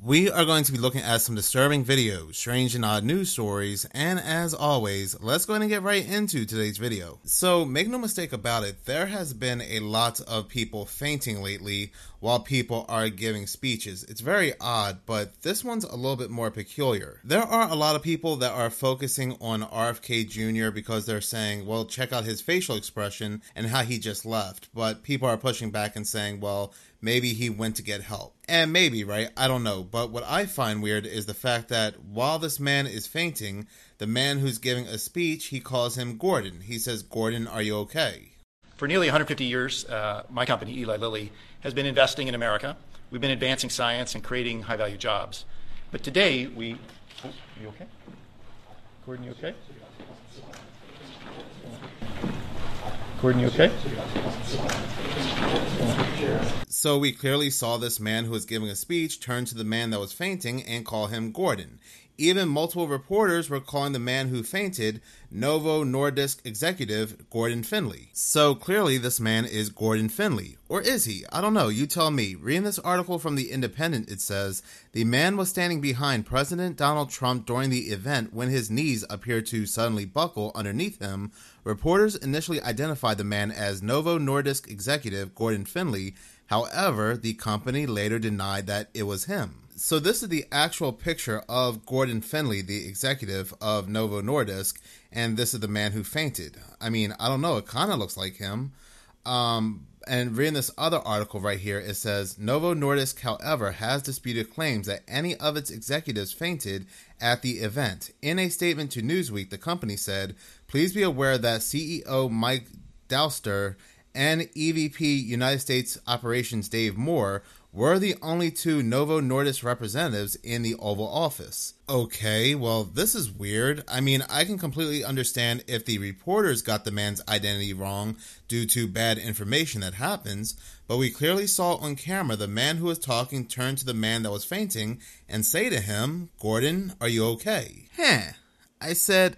We are going to be looking at some disturbing videos, strange and odd news stories, and as always, let's go ahead and get right into today's video. So make no mistake about it, there has been a lot of people fainting lately while people are giving speeches. It's very odd, but this one's a little bit more peculiar. There are a lot of people that are focusing on RFK Jr. because they're saying, well, check out his facial expression and how he just left. But people are pushing back and saying, well, maybe he went to get help. And maybe, right? I don't know. But what I find weird is the fact that while this man is fainting, the man who's giving a speech, he calls him Gordon. He says, Gordon, are you okay? For nearly 150 years, my company, Eli Lilly, has been investing in America. We've been advancing science and creating high-value jobs. But today, we... Oh, are you okay? Gordon, you okay? Gordon, you okay? So we clearly saw this man who was giving a speech turn to the man that was fainting and call him Gordon. Even multiple reporters were calling the man who fainted Novo Nordisk executive Gordon Findlay. So clearly this man is Gordon Findlay. Or is he? I don't know. You tell me. Reading this article from The Independent, it says, the man was standing behind President Donald Trump during the event when his knees appeared to suddenly buckle underneath him. Reporters initially identified the man as Novo Nordisk executive Gordon Findlay. However, the company later denied that it was him. So this is the actual picture of Gordon Findlay, the executive of Novo Nordisk, and this is the man who fainted. I mean, I don't know, it kind of looks like him. And reading this other article right here, it says, Novo Nordisk, however, has disputed claims that any of its executives fainted at the event. In a statement to Newsweek, the company said, please be aware that CEO Mike Dowster and EVP United States Operations Dave Moore were the only two Novo Nordisk representatives in the Oval Office. Okay, well, this is weird. I mean, I can completely understand if the reporters got the man's identity wrong due to bad information that happens, but we clearly saw on camera the man who was talking turn to the man that was fainting and say to him, Gordon, are you okay? I said,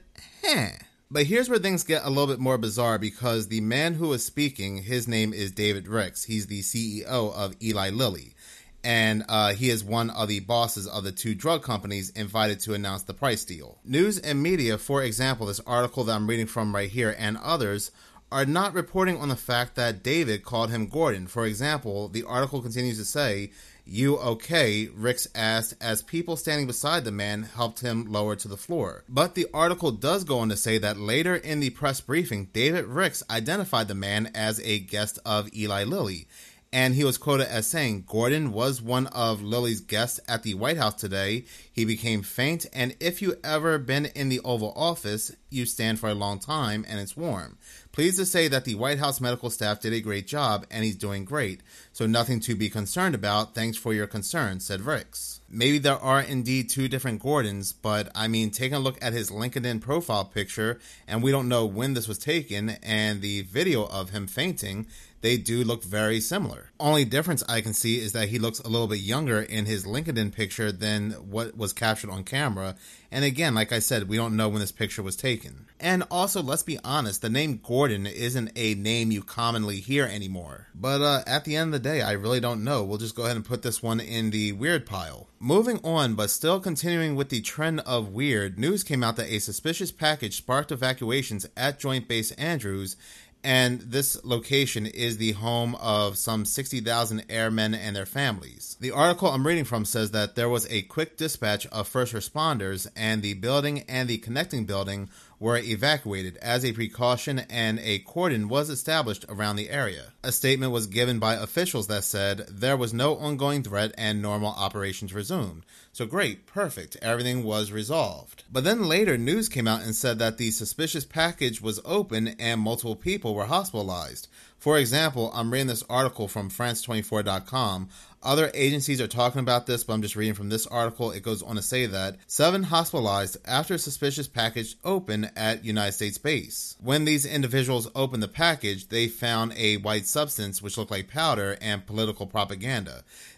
But here's where things get a little bit more bizarre because the man who is speaking, his name is David Ricks. He's the CEO of Eli Lilly. And he is one of the bosses of the two drug companies invited to announce the price deal. News and media, for example, this article that I'm reading from right here and others, are not reporting on the fact that David called him Gordon. For example, the article continues to say, you okay? Ricks asked as people standing beside the man helped him lower to the floor. But the article does go on to say that later in the press briefing, David Ricks identified the man as a guest of Eli Lilly. And he was quoted as saying, Gordon was one of Lilly's guests at the White House today. He became faint, and if you ever been in the Oval Office, you stand for a long time and it's warm. Pleased to say that the White House medical staff did a great job and he's doing great. So nothing to be concerned about. Thanks for your concern, said Ricks. Maybe there are indeed two different Gordons, but I mean, taking a look at his LinkedIn profile picture, and we don't know when this was taken, and the video of him fainting, they do look very similar. Only difference I can see is that he looks a little bit younger in his LinkedIn picture than what was captured on camera. And again, like I said, we don't know when this picture was taken. And also, let's be honest, the name Gordon isn't a name you commonly hear anymore. But at the end of the day, I really don't know. We'll just go ahead and put this one in the weird pile. Moving on, but still continuing with the trend of weird, news came out that a suspicious package sparked evacuations at Joint Base Andrews. And this location is the home of some 60,000 airmen and their families. The article I'm reading from says that there was a quick dispatch of first responders and the building and the connecting building were evacuated as a precaution and a cordon was established around the area. A statement was given by officials that said there was no ongoing threat and normal operations resumed. So great, perfect, everything was resolved. But then later news came out and said that the suspicious package was open and multiple people were hospitalized. For example, I'm reading this article from France24.com. Other agencies are talking about this, but I'm just reading from this article. It goes on to say that 7 hospitalized after a suspicious package opened at United States base. When these individuals opened the package, they found a white substance which looked like powder and political propaganda.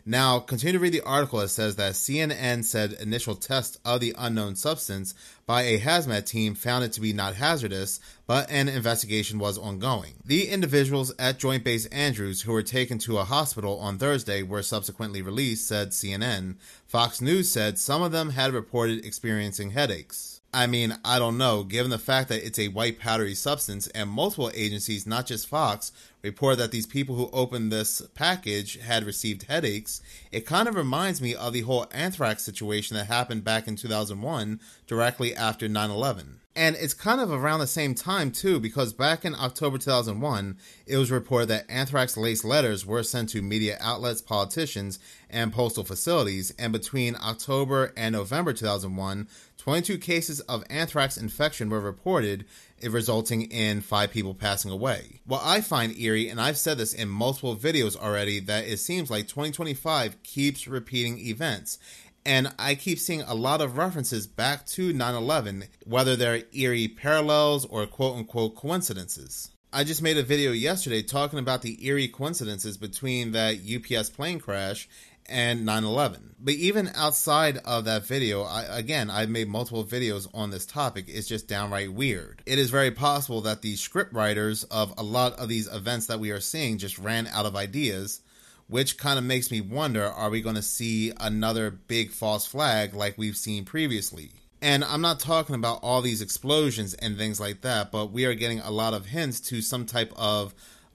Now, continue to read the article. It says that CNN said initial tests of the unknown substance by a hazmat team found it to be not hazardous, but an investigation was ongoing. The individuals at Joint Base Andrews who were taken to a hospital on Thursday were subsequently released, said CNN. Fox News said some of them had reported experiencing headaches. I mean, I don't know, given the fact that it's a white powdery substance and multiple agencies, not just Fox, report that these people who opened this package had received headaches, it kind of reminds me of the whole anthrax situation that happened back in 2001, directly after 9/11. And it's kind of around the same time, too, because back in October 2001, it was reported that anthrax-laced letters were sent to media outlets, politicians, and postal facilities. And between October and November 2001, 22 cases of anthrax infection were reported, resulting in 5 people passing away. What I find eerie, and I've said this in multiple videos already, that it seems like 2025 keeps repeating events. And I keep seeing a lot of references back to 9/11, whether they're eerie parallels or quote-unquote coincidences. I just made a video yesterday talking about the eerie coincidences between that UPS plane crash and 9/11. But even outside of that video, I've made multiple videos on this topic. It's just downright weird. It is very possible that the script writers of a lot of these events that we are seeing just ran out of ideas, which kind of makes me wonder, are we going to see another big false flag like we've seen previously? And I'm not talking about all these explosions and things like that, but we are getting a lot of hints to some type of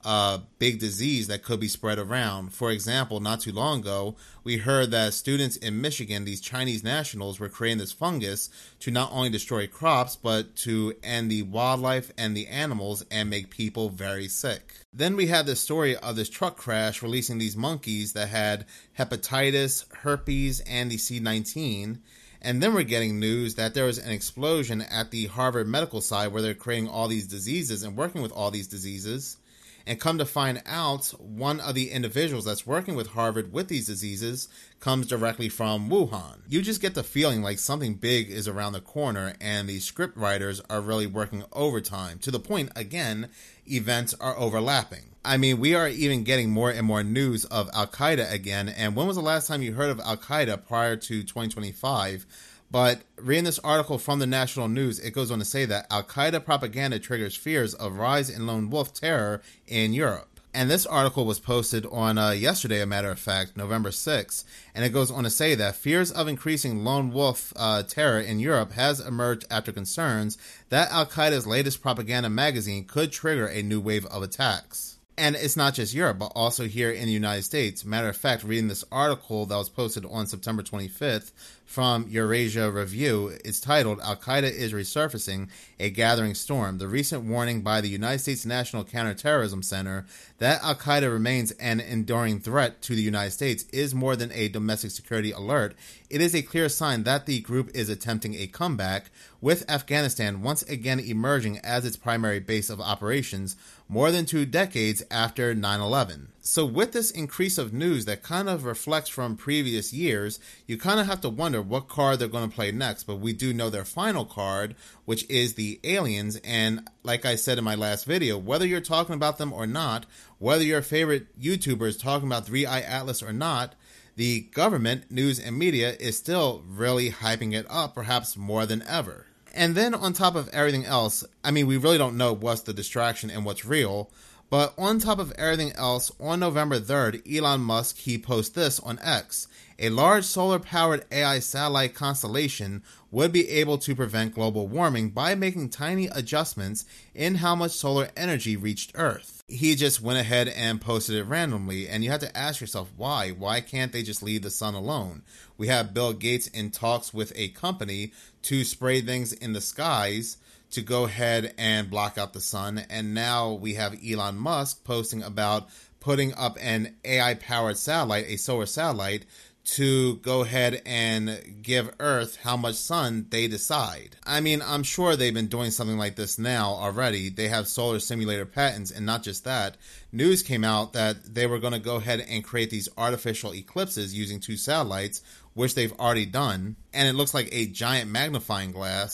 big disease that could be spread around. For example, not too long ago, we heard that students in Michigan, these Chinese nationals, were creating this fungus to not only destroy crops, but to end the wildlife and the animals and make people very sick. Then we had the story of this truck crash releasing these monkeys that had hepatitis, herpes, and the C-19. And then we're getting news that there was an explosion at the Harvard Medical side where they're creating all these diseases and working with all these diseases. And come to find out, one of the individuals that's working with Harvard with these diseases comes directly from Wuhan. You just get the feeling like something big is around the corner, and the script writers are really working overtime, to the point, again, events are overlapping. I mean, we are even getting more and more news of Al-Qaeda again, and when was the last time you heard of Al-Qaeda prior to 2025? But reading this article from the National News, it goes on to say that Al-Qaeda propaganda triggers fears of rise in lone wolf terror in Europe. And this article was posted on yesterday, a matter of fact, November 6th. And it goes on to say that fears of increasing lone wolf terror in Europe has emerged after concerns that Al-Qaeda's latest propaganda magazine could trigger a new wave of attacks. And it's not just Europe, but also here in the United States. Matter of fact, reading this article that was posted on September 25th from Eurasia Review, it's titled, Al-Qaeda is Resurfacing, a Gathering Storm. The recent warning by the United States National Counterterrorism Center that Al-Qaeda remains an enduring threat to the United States is more than a domestic security alert. It is a clear sign that the group is attempting a comeback, with Afghanistan once again emerging as its primary base of operations more than 2 decades after 9/11. So with this increase of news that kind of reflects from previous years, you kind of have to wonder what card they're going to play next. But we do know their final card, which is the aliens. And like I said in my last video, whether you're talking about them or not, whether your favorite YouTuber is talking about 3i Atlas or not, the government, news, and media is still really hyping it up, perhaps more than ever. And then on top of everything else, I mean, we really don't know what's the distraction and what's real, but on top of everything else, on November 3rd, Elon Musk, he posts this on X. A large solar-powered AI satellite constellation would be able to prevent global warming by making tiny adjustments in how much solar energy reached Earth. He just went ahead and posted it randomly, and you have to ask yourself why. Why can't they just leave the sun alone? We have Bill Gates in talks with a company to spray things in the skies to go ahead and block out the sun, and now we have Elon Musk posting about putting up an AI-powered satellite, a solar satellite, to go ahead and give Earth how much sun they decide. I mean, I'm sure they've been doing something like this now already. They have solar simulator patents, and not just that. News came out that they were going to go ahead and create these artificial eclipses using 2 satellites, which they've already done, and it looks like a giant magnifying glass.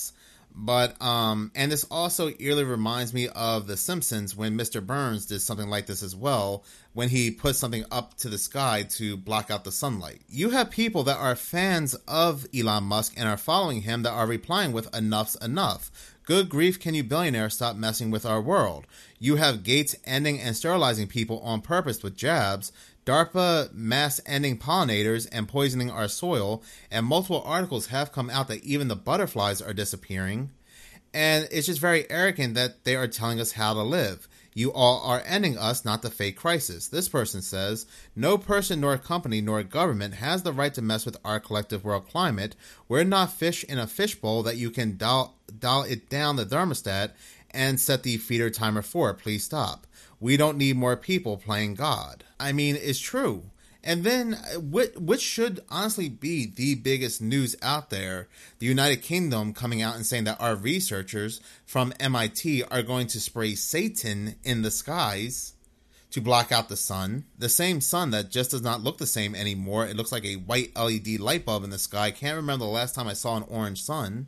But, and this also eerily reminds me of The Simpsons when Mr. Burns did something like this as well, when he put something up to the sky to block out the sunlight. You have people that are fans of Elon Musk and are following him that are replying with "enough's enough. Good grief, can you billionaires stop messing with our world?" You have Gates ending and sterilizing people on purpose with jabs, DARPA mass ending pollinators and poisoning our soil, and multiple articles have come out that even the butterflies are disappearing. And it's just very arrogant that they are telling us how to live. You all are ending us, not the fake crisis. This person says, no person nor company nor government has the right to mess with our collective world climate. We're not fish in a fishbowl that you can dial it down the thermostat and set the feeder timer for. Please stop. We don't need more people playing God. I mean, it's true. And then, which should honestly be the biggest news out there, the United Kingdom coming out and saying that our researchers from MIT are going to spray Satan in the skies to block out the sun. The same sun that just does not look the same anymore. It looks like a white LED light bulb in the sky. I can't remember the last time I saw an orange sun.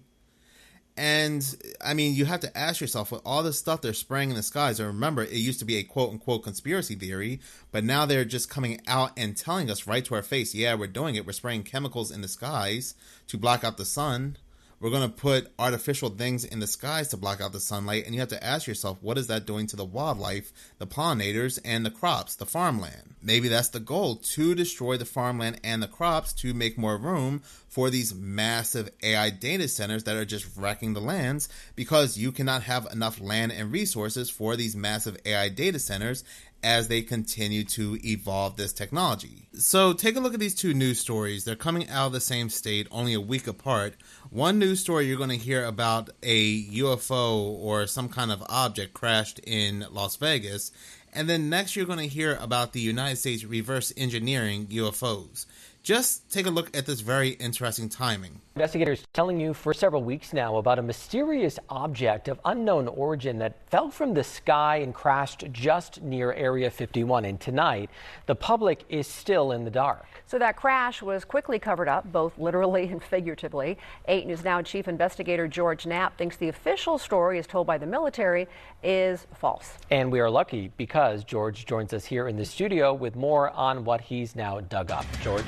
And, I mean, you have to ask yourself, with all this stuff they're spraying in the skies, and remember, it used to be a quote-unquote conspiracy theory, but now they're just coming out and telling us right to our face, yeah, we're doing it. We're spraying chemicals in the skies to block out the sun. We're going to put artificial things in the skies to block out the sunlight, and you have to ask yourself, what is that doing to the wildlife, the pollinators, and the crops, the farmland? Maybe that's the goal, to destroy the farmland and the crops to make more room for these massive AI data centers that are just wrecking the lands, because you cannot have enough land and resources for these massive AI data centers as they continue to evolve this technology. So take a look at these two news stories. They're coming out of the same state, only a week apart. One news story, you're going to hear about a UFO or some kind of object crashed in Las Vegas. And then next you're going to hear about the United States reverse engineering UFOs. Just take a look at this very interesting timing. Investigators telling you for several weeks now about a mysterious object of unknown origin that fell from the sky and crashed just near Area 51. And tonight, the public is still in the dark. So that crash was quickly covered up, both literally and figuratively. 8 News Now Chief Investigator George Knapp thinks the official story, as told by the military, is false. And we are lucky because George joins us here in the studio with more on what he's now dug up. George?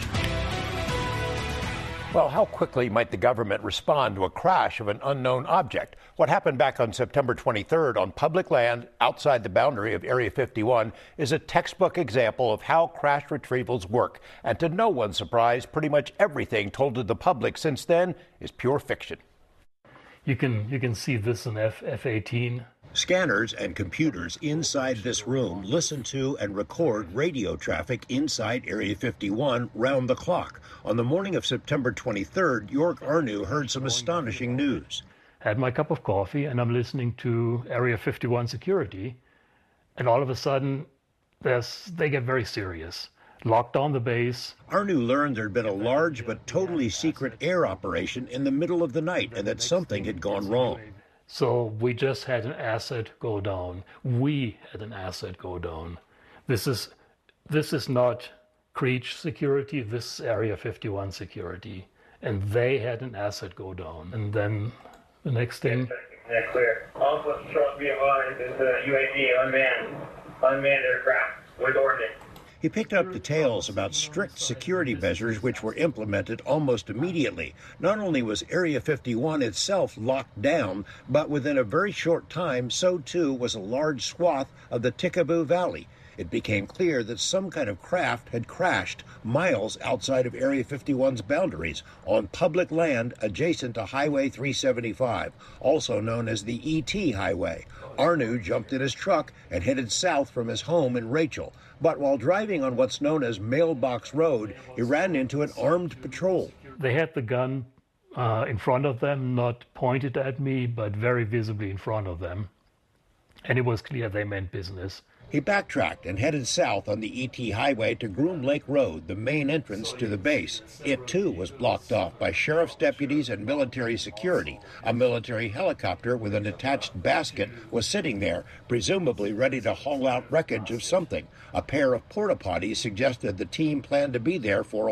Well, how quickly might the government respond to a crash of an unknown object? What happened back on September 23rd on public land outside the boundary of Area 51 is a textbook example of how crash retrievals work. And to no one's surprise, pretty much everything told to the public since then is pure fiction. You can see this in F-18. Scanners and computers inside this room listen to and record radio traffic inside Area 51 round the clock. On the morning of September 23rd, York Arnew heard some astonishing news. Had my cup of coffee and I'm listening to Area 51 security, and all of a sudden they get very serious. Locked down the base. Arnew learned there'd been a large but totally secret air operation in the middle of the night and that something had gone wrong. So we just had an asset go down. We had an asset go down. This is not Creech security, this is Area 51 security. And they had an asset go down. And then the next thing. Yeah, clear. All patrols be advised, it's a UAV, unmanned aircraft with ordnance. He picked up details about strict security measures which were implemented almost immediately. Not only was Area 51 itself locked down, but within a very short time, so too was a large swath of the Tikaboo Valley. It became clear that some kind of craft had crashed miles outside of Area 51's boundaries on public land adjacent to Highway 375, also known as the ET Highway. Arnew jumped in his truck and headed south from his home in Rachel. But while driving on what's known as Mailbox Road, he ran into an armed patrol. They had the gun in front of them, not pointed at me, but very visibly in front of them. And it was clear they meant business. He backtracked and headed south on the ET Highway to Groom Lake Road, the main entrance to the base. It, too, was blocked off by sheriff's deputies and military security. A military helicopter with an attached basket was sitting there, presumably ready to haul out wreckage of something. A pair of porta-potties suggested the team planned to be there for a while.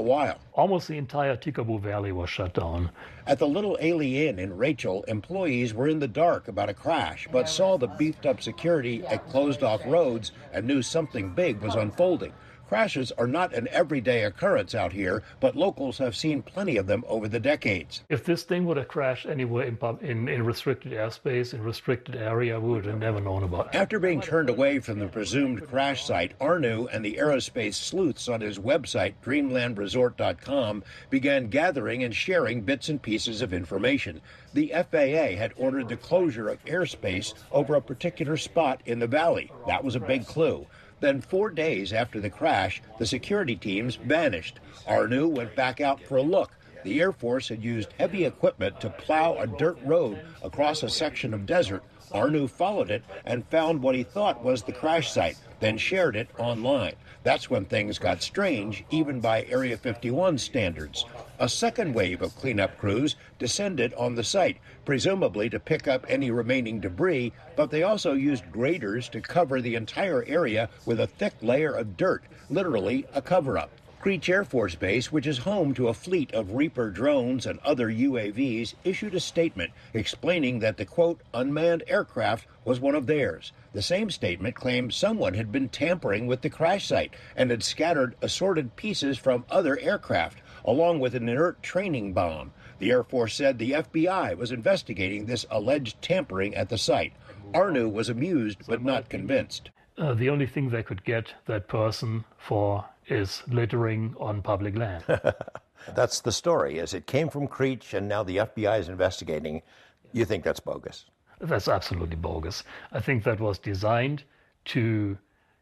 Almost the entire Tikaboo Valley was shut down. At the Little Ailey Inn in Rachel, employees were in the dark about a crash, but saw the beefed-up security at closed-off roads and knew something big was unfolding. Crashes are not an everyday occurrence out here, but locals have seen plenty of them over the decades. If this thing would have crashed anywhere in restricted airspace, in restricted area, we would have never known about it. After being turned away from the presumed crash site, Arnu and the aerospace sleuths on his website, dreamlandresort.com, began gathering and sharing bits and pieces of information. The FAA had ordered the closure of airspace over a particular spot in the valley. That was a big clue. Then 4 days after the crash, the security teams vanished. Arnu went back out for a look. The Air Force had used heavy equipment to plow a dirt road across a section of desert. Arnu followed it and found what he thought was the crash site, then shared it online. That's when things got strange, even by Area 51 standards. A second wave of cleanup crews descended on the site, presumably to pick up any remaining debris, but they also used graders to cover the entire area with a thick layer of dirt, literally a cover-up. Creech Air Force Base, which is home to a fleet of Reaper drones and other UAVs, issued a statement explaining that the, quote, unmanned aircraft was one of theirs. The same statement claimed someone had been tampering with the crash site and had scattered assorted pieces from other aircraft, along with an inert training bomb. The Air Force said the FBI was investigating this alleged tampering at the site. Arnu was amused but not convinced. The only thing they could get that person for is littering on public land. That's the story, is it came from Creech and now the FBI is investigating. You think that's bogus? That's absolutely bogus. I think that was designed to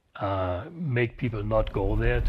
make people not go there.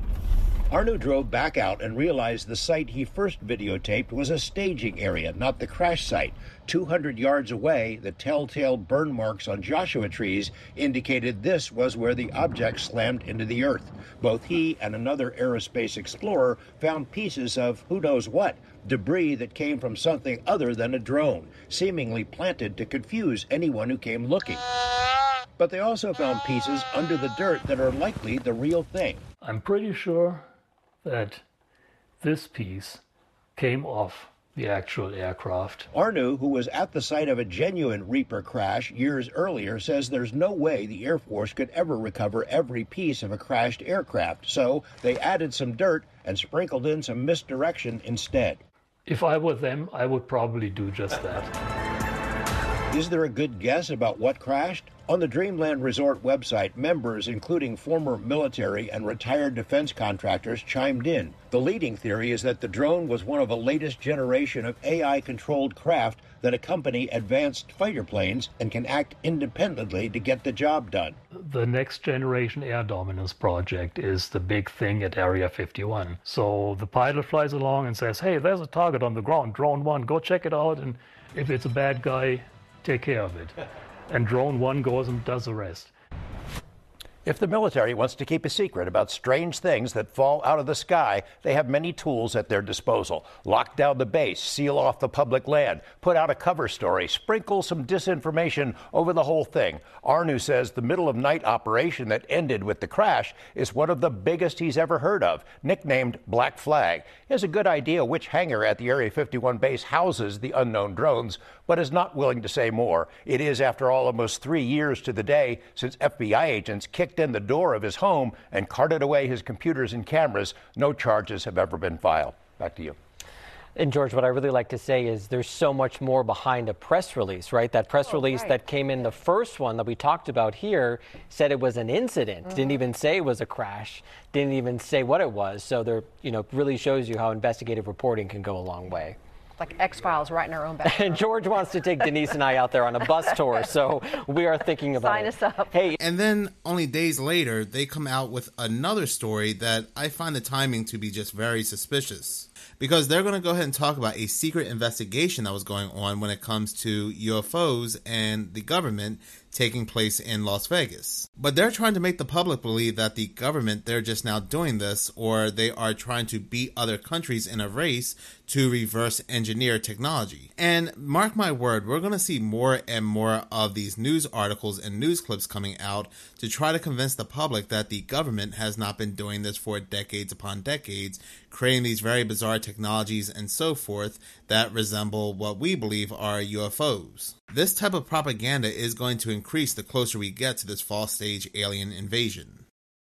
Arnu drove back out and realized the site he first videotaped was a staging area, not the crash site. 200 yards away, the telltale burn marks on Joshua trees indicated this was where the object slammed into the earth. Both he and another aerospace explorer found pieces of who knows what, debris that came from something other than a drone, seemingly planted to confuse anyone who came looking. But they also found pieces under the dirt that are likely the real thing. I'm pretty sure that this piece came off the actual aircraft. Arnu, who was at the site of a genuine Reaper crash years earlier, says there's no way the Air Force could ever recover every piece of a crashed aircraft, so they added some dirt and sprinkled in some misdirection instead. If I were them, I would probably do just that. Is there a good guess about what crashed? On the Dreamland Resort website, members, including former military and retired defense contractors, chimed in. The leading theory is that the drone was one of a latest generation of AI-controlled craft that accompany advanced fighter planes and can act independently to get the job done. The Next Generation Air Dominance project is the big thing at Area 51. So the pilot flies along and says, hey, there's a target on the ground, Drone 1, go check it out, and if it's a bad guy, take care of it. And Drone 1 goes and does the rest. If the military wants to keep a secret about strange things that fall out of the sky, they have many tools at their disposal. Lock down the base, seal off the public land, put out a cover story, sprinkle some disinformation over the whole thing. Arnu says the middle-of-night operation that ended with the crash is one of the biggest he's ever heard of, nicknamed Black Flag. He has a good idea which hangar at the Area 51 base houses the unknown drones, but is not willing to say more. It is, after all, almost 3 years to the day since FBI agents kicked in the door of his home and carted away his computers and cameras. No charges have ever been filed. Back to you. And George, what I really like to say is there's so much more behind a press release, right? That press release that came in, the first one that we talked about here, said it was an incident. Didn't even say it was a crash. Didn't even say what it was. So there, really shows you how investigative reporting can go a long way. Like X-Files right in our own backyard. And George wants to take Denise and I out there on a bus tour, so we are thinking about Sign us up. Hey, and then only days later, they come out with another story that I find the timing to be just very suspicious. Because they're going to go ahead and talk about a secret investigation that was going on when it comes to UFOs and the government taking place in Las Vegas. But they're trying to make the public believe that the government, they're just now doing this, or they are trying to beat other countries in a race to reverse engineer technology. And mark my word, we're going to see more and more of these news articles and news clips coming out to try to convince the public that the government has not been doing this for decades upon decades, creating these very bizarre technologies and so forth that resemble what we believe are UFOs. This type of propaganda is going to increase the closer we get to this fall stage alien invasion.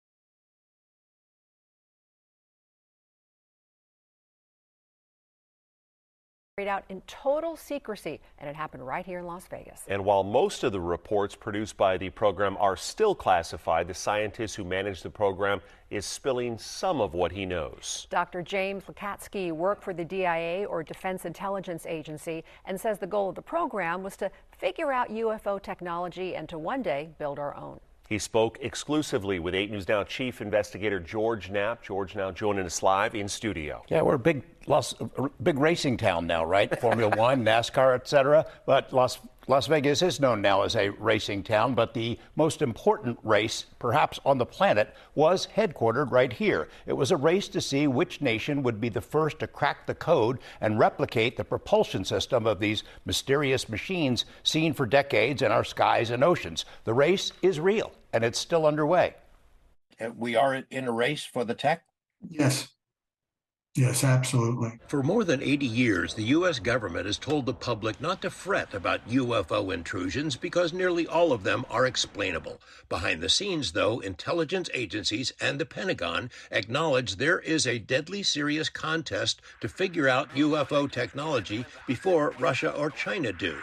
Out in total secrecy, and it happened right here in Las Vegas. And while most of the reports produced by the program are still classified, the scientist who managed the program is spilling some of what he knows. Dr. James Lacatski worked for the DIA, or Defense Intelligence Agency, and says the goal of the program was to figure out UFO technology and to one day build our own. He spoke exclusively with 8 News Now Chief Investigator George Knapp. George now joining us live in studio. Yeah, we're a big racing town now, right? Formula One, NASCAR, etc. But Las Vegas is known now as a racing town, but the most important race, perhaps on the planet, was headquartered right here. It was a race to see which nation would be the first to crack the code and replicate the propulsion system of these mysterious machines seen for decades in our skies and oceans. The race is real, and it's still underway. We are in a race for the tech? Yes. Yes, absolutely. For more than 80 years, the U.S. government has told the public not to fret about UFO intrusions because nearly all of them are explainable. Behind the scenes, though, intelligence agencies and the Pentagon acknowledge there is a deadly serious contest to figure out UFO technology before Russia or China do.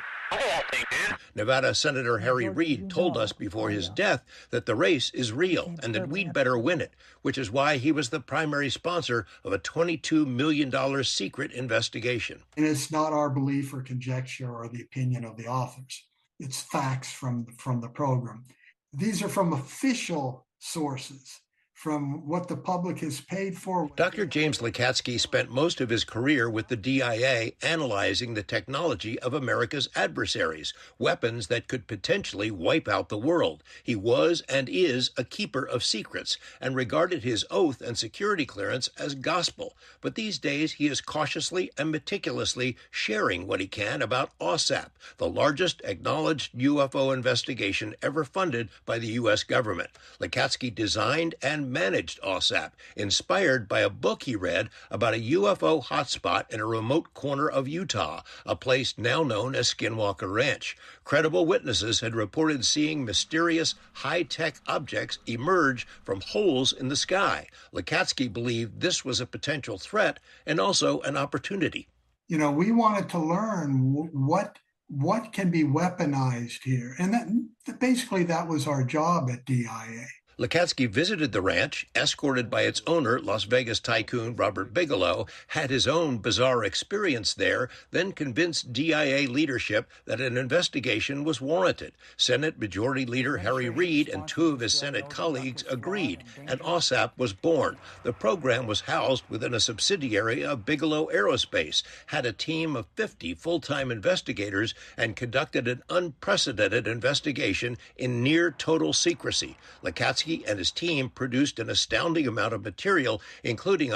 Nevada Senator Harry Reid told us before his death that the race is real and that we'd better win it, which is why he was the primary sponsor of a $22 million secret investigation. And it's not our belief or conjecture or the opinion of the authors. It's facts from the program. These are from official sources, from what the public has paid for. Dr. James Lacatski spent most of his career with the DIA analyzing the technology of America's adversaries, weapons that could potentially wipe out the world. He was and is a keeper of secrets and regarded his oath and security clearance as gospel. But these days he is cautiously and meticulously sharing what he can about OSAP, the largest acknowledged UFO investigation ever funded by the U.S. government. Lacatski designed and managed OSAP, inspired by a book he read about a UFO hotspot in a remote corner of Utah, a place now known as Skinwalker Ranch. Credible witnesses had reported seeing mysterious high-tech objects emerge from holes in the sky. Lacatski believed this was a potential threat and also an opportunity. You know, we wanted to learn what can be weaponized here. And basically that was our job at DIA. Lacatski visited the ranch, escorted by its owner, Las Vegas tycoon Robert Bigelow, had his own bizarre experience there, then convinced DIA leadership that an investigation was warranted. Senate Majority Leader Harry Reid and two of his Senate colleagues agreed, and OSAP was born. The program was housed within a subsidiary of Bigelow Aerospace, had a team of 50 full-time investigators, and conducted an unprecedented investigation in near total secrecy. Lacatski and his team produced an astounding amount of material, including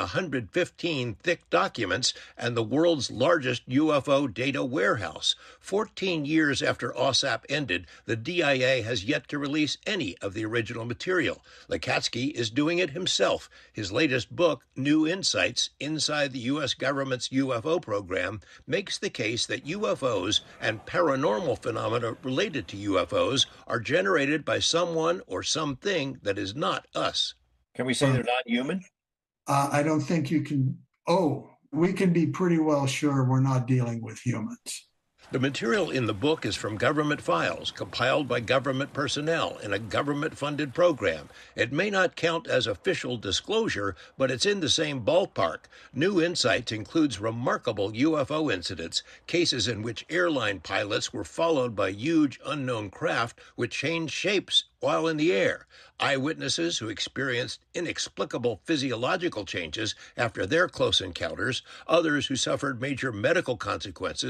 115 thick documents and the world's largest UFO data warehouse. 14 years after OSAP ended, the DIA has yet to release any of the original material. Lacatski is doing it himself. His latest book, New Insights Inside the U.S. Government's UFO Program, makes the case that UFOs and paranormal phenomena related to UFOs are generated by someone or something that is not us. Can we say they're not human? I don't think you can. We can be pretty well sure we're not dealing with humans. The material in the book is from government files, compiled by government personnel in a government-funded program. It may not count as official disclosure, but it's in the same ballpark. New Insights includes remarkable UFO incidents, cases in which airline pilots were followed by huge unknown craft which changed shapes while in the air, eyewitnesses who experienced inexplicable physiological changes after their close encounters, others who suffered major medical consequences,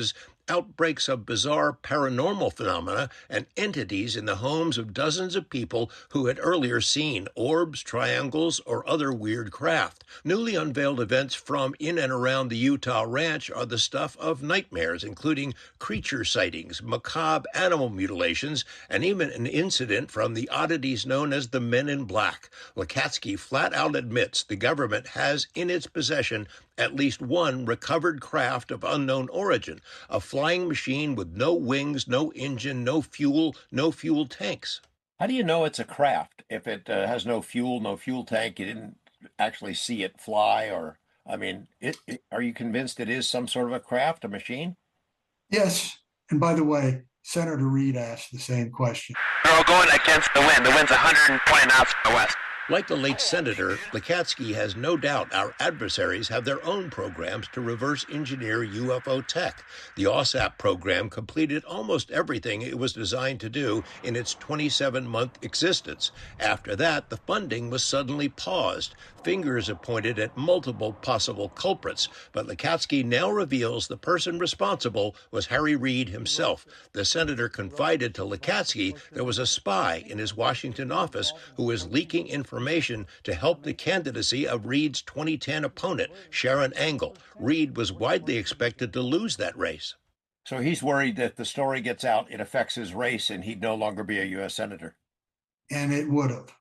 outbreaks of bizarre paranormal phenomena and entities in the homes of dozens of people who had earlier seen orbs, triangles, or other weird craft. Newly unveiled events from in and around the Utah ranch are the stuff of nightmares, including creature sightings, macabre animal mutilations, and even an incident from the oddities known as the Men in Black. Lakatsky flat out admits the government has in its possession at least one recovered craft of unknown origin, a flying machine with no wings, no engine, no fuel tanks. How do you know it's a craft if it has no fuel tank? You didn't actually see it fly, or, I mean, are you convinced it is some sort of a craft, a machine? Yes. And by the way, Senator Reid asked the same question. They're all going against the wind. The wind's 120 knots from the west. Like the late senator, Lakatsky has no doubt our adversaries have their own programs to reverse engineer UFO tech. The OSAP program completed almost everything it was designed to do in its 27-month existence. After that, the funding was suddenly paused. Fingers are pointed at multiple possible culprits, but Lakatsky now reveals the person responsible was Harry Reid himself. The senator confided to Lakatsky there was a spy in his Washington office who was leaking information to help the candidacy of Reid's 2010 opponent, Sharon Angle. Reid was widely expected to lose that race. So he's worried that if the story gets out, it affects his race and he'd no longer be a U.S. senator. And it would have.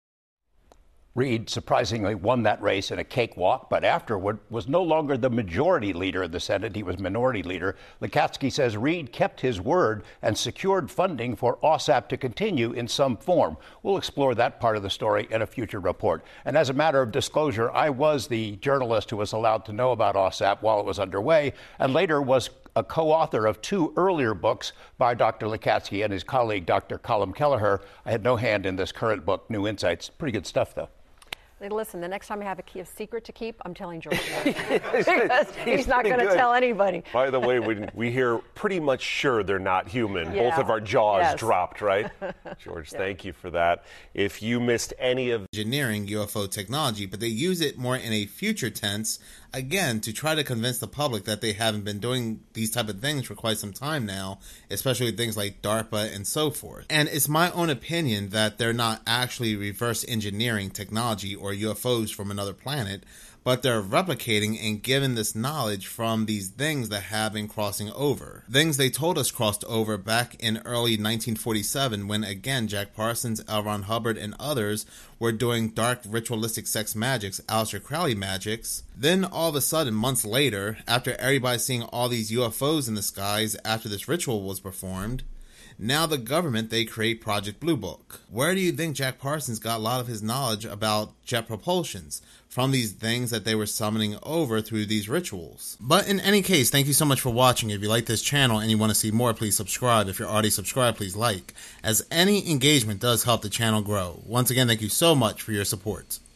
Reid surprisingly won that race in a cakewalk, but afterward was no longer the majority leader of the Senate. He was minority leader. Lakatsky says Reid kept his word and secured funding for OSAP to continue in some form. We'll explore that part of the story in a future report. And as a matter of disclosure, I was the journalist who was allowed to know about OSAP while it was underway, and later was a co-author of two earlier books by Dr. Lakatsky and his colleague, Dr. Colm Kelleher. I had no hand in this current book, New Insights. Pretty good stuff, though. Listen, the next time I have a secret to keep, I'm telling George. Because he's not going to tell anybody. By the way, we hear pretty much sure they're not human. Yeah. Both of our jaws dropped, right? George, thank you for that. If you missed any of engineering UFO technology, but they use it more in a future tense, again, to try to convince the public that they haven't been doing these type of things for quite some time now, especially things like DARPA and so forth. And it's my own opinion that they're not actually reverse engineering technology or UFOs from another planet, but they're replicating and giving this knowledge from these things that have been crossing over. Things they told us crossed over back in early 1947 when, again, Jack Parsons, L. Ron Hubbard, and others were doing dark ritualistic sex magics, Aleister Crowley magics. Then all of a sudden, months later, after everybody seeing all these UFOs in the skies after this ritual was performed, now the government, they create Project Blue Book. Where do you think Jack Parsons got a lot of his knowledge about jet propulsions? From these things that they were summoning over through these rituals. But in any case, thank you so much for watching. If you like this channel and you want to see more, please subscribe. If you're already subscribed, please like, as any engagement does help the channel grow. Once again, thank you so much for your support.